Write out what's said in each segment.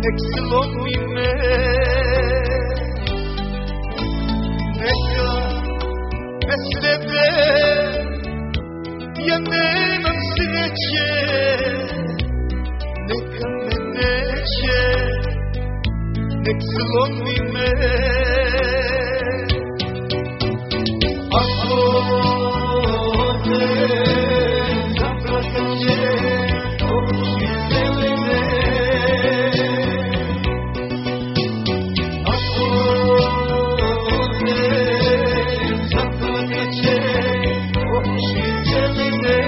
nek slomi me. Neka bez tebe ja nemam sreće, neka me neće, nek slomi me. Ako te zaplakat će oči zelene, ako te zaplakat će oči zelene.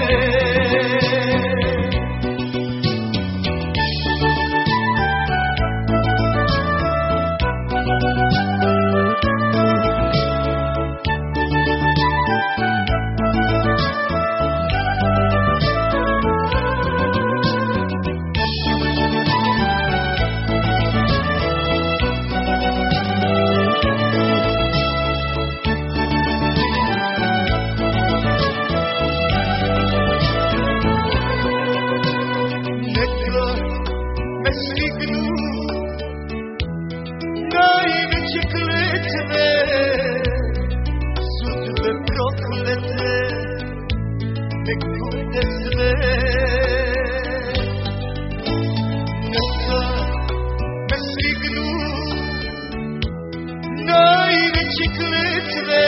Najveće kletve, sudbe proklete, nek bude sve. Neka me stignu najveće kletve,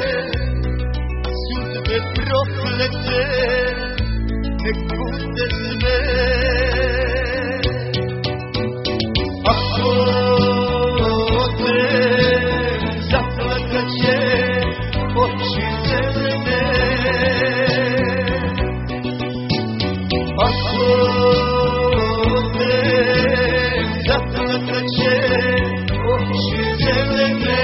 sudbe proklete, nek bude sve. Ako oči zelene, ako te zaplakat će oči zelene.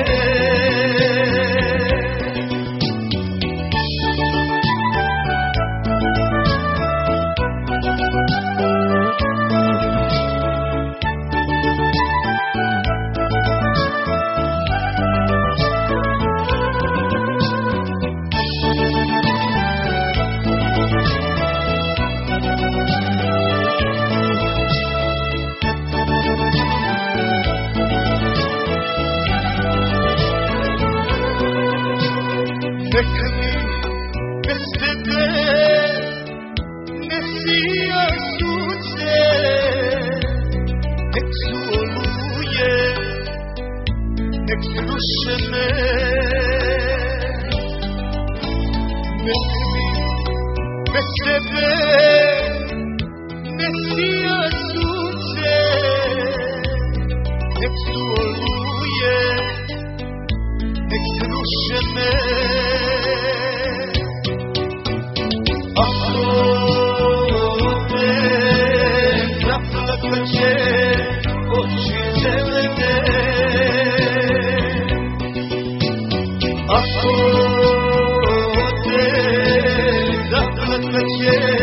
Neka mi bez tebe ne sija sunce, nek su oluje, nek sruše me. Neka mi bez tebe ne sija sunce, nek su oluje, nek sruše me. Ako te zaplakat će oči zelene, ako te zaplakat će